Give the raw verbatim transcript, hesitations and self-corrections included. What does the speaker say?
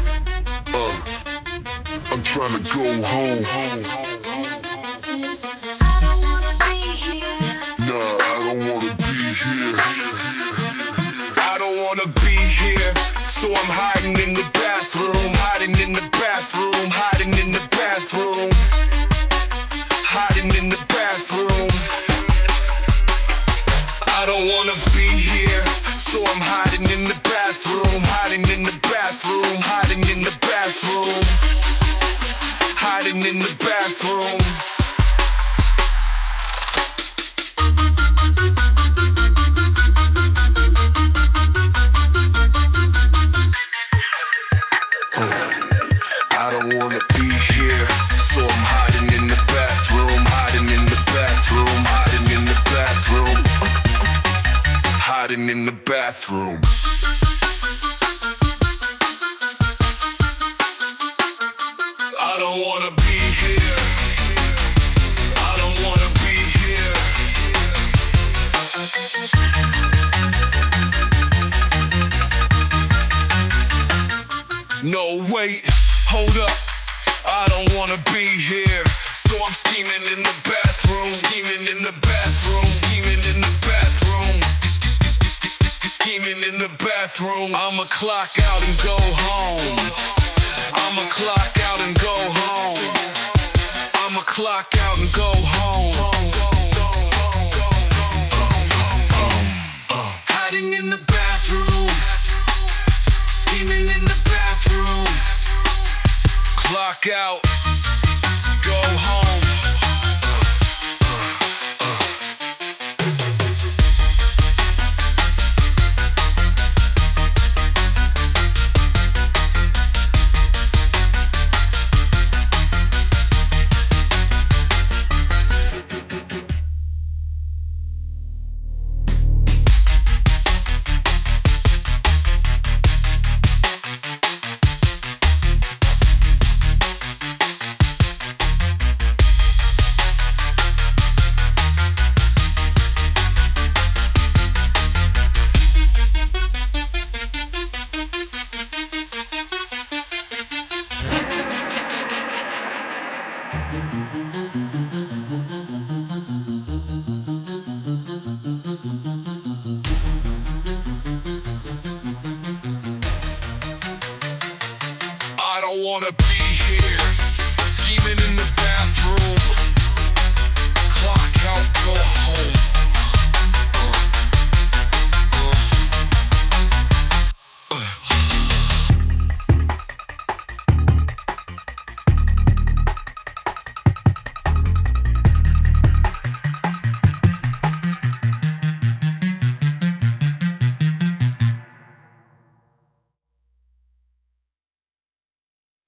Uh, I'm trying to go home. I don't wanna be here. Nah, I don't wanna be here. I don't wanna be here, so I'm hiding in the bathroom, hiding in the bathroom, hiding in the bathroom, hiding in the bathroom. I don't wanna be here, so I'm hiding in the bathroom, hiding in the bathroom, hiding in the bathroom, hiding in the bathroom. I don't wanna be here, so I'm hiding in the bathroom, hiding in the bathroom, hiding in the bathroom, hiding in the bathroom. I don't wanna be here. I don't wanna be here. No, wait, hold up. I don't wanna be here, so I'm scheming in the bathroom, scheming in the bathroom, scheming in the bathroom, scheming in the bathroom. I'ma clock out and go home. I'ma clock out and go home. I'ma clock out and go home. Hiding in the bathroom, scheming in the bathroom. Clock out, go home. I don't wanna be here, scheming in the bathroom. Clock out, go home.